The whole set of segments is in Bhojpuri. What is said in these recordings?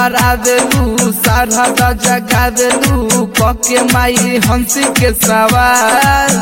परा देलू सारा जगा देलू पके माई हंसी के सवार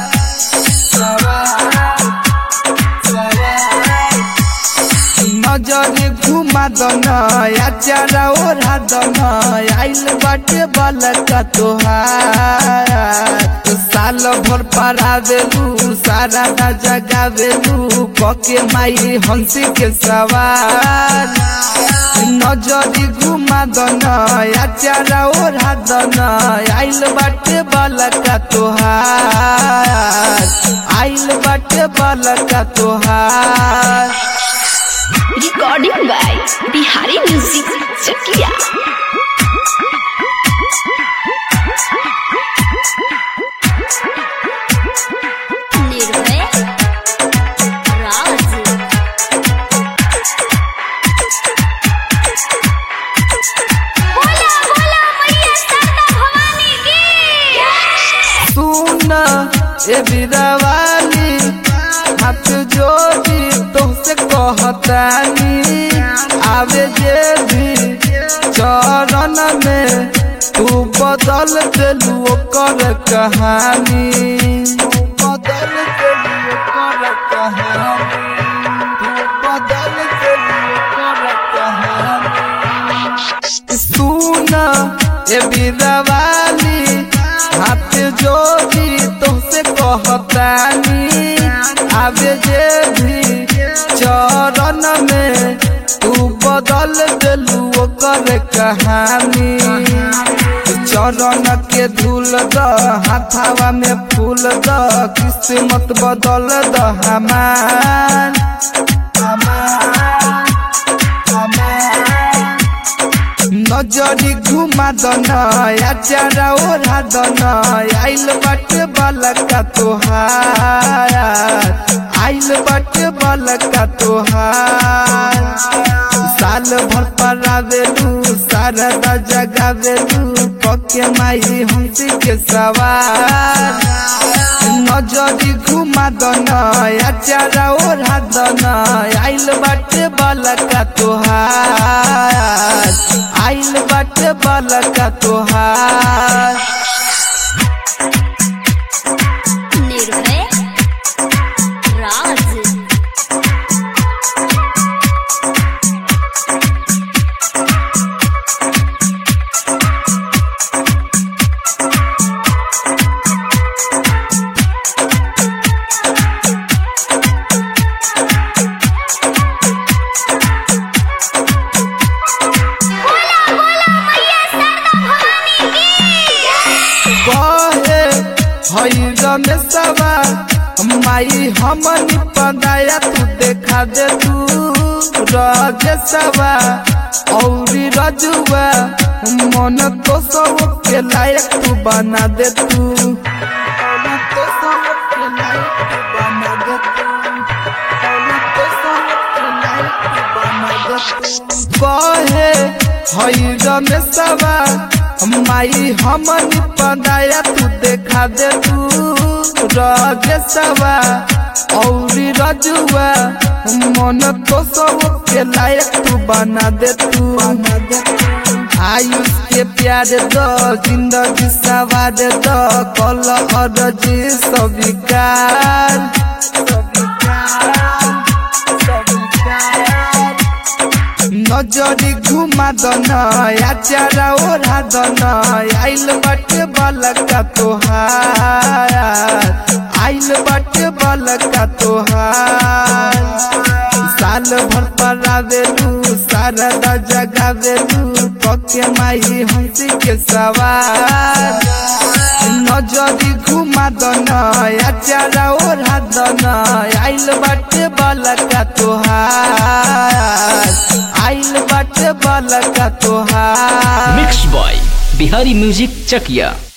नजर घुमा दना चारा ओढ़ा दना आइल बाटे बालका तोहार साल भर परा देलू सारा जगा देलू पके माई हंसी के सवार नजरी घुमा दना चारा ओढ़ा दना आइल बाटे बालका तोहार आइल बाटे बालका तोहार। Recording by Bihari music Chakiya. Nirbhay Raj बोला बोला मैया सरदा भवानी की। सुन ए बिरवाली हाथ जोड़ी तुमसे कहतानी आवे जे भी चरण में तू बदल देलू ओकर कहानी बदल देलू ओकर कहानी तू बदल देलू ओकर कहानी। सुन ए बिरवाली हाथ जोड़ी तुमसे कहतानी आवे जे भी चरण में तू बदल देलू ओकर कहानी चरण के धूल द हाथावा में फूल द किस्मत बदल द हमार नजरी घुमा दना चारा ओढ़ा दना आइल बाटे बालका तोहार आइल बाटे बालका तोहार साल भर परा देलू सारा जगा देलू पके माई हंसी के सवार नजरी घुमा दना चारा ओढ़ा दना आइल बाटे बालका तोहार आइल बाटे बालका तोहार। निर्भय राज में सवा माई हमनी पदाया तू देखा दे तू रजे सवा औरी रजुआ मन तो सब के लायक तू बना दे तू मन तो सब के लायक तू बना दे तू मन तो सब के लायक तू बना दे तू कहे हई में सवा माई हमनी पदाया तू देखा दे तू रजे सवा औरी रजुआ मन तो सब के लायक तू बना दे तू आयुष के प्यार दो जिंदगी सवार दो कल अरजी स्वीकार नजरी घुमा दना चारा ओढ़ा दना आइल बाटे बालका तोहार आइल बाटे बालका तोहार साल भर परा देलू सारा जगा देलू पके माई हंसी के सवार नजरी घुमा दना चारा ओढ़ा दना आइल बाटे बालका तोहार आइल बाटे बालका तोहार। मिक्स बॉय बिहारी म्यूजिक चकिया।